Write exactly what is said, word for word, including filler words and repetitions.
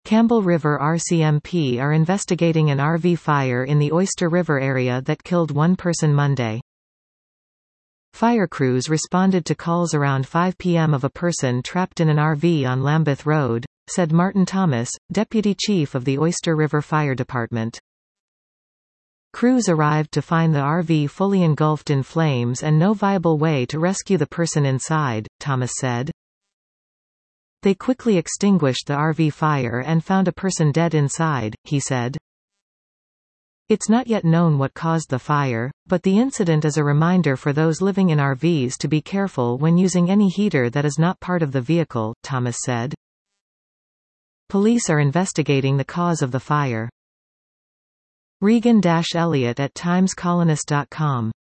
Campbell River R C M P are investigating an R V fire in the Oyster River area that killed one person Monday. Fire crews responded to calls around five p m of a person trapped in an R V on Lambeth Road, said Martin Thomas, deputy chief of the Oyster River Fire Department. Crews arrived to find the R V fully engulfed in flames and no viable way to rescue the person inside, Thomas said. They quickly extinguished the R V fire and found a person dead inside, he said. It's not yet known what caused the fire, but the incident is a reminder for those living in R Vs to be careful when using any heater that is not part of the vehicle, Thomas said. Police are investigating the cause of the fire. Regan Elliott at times colonist dot com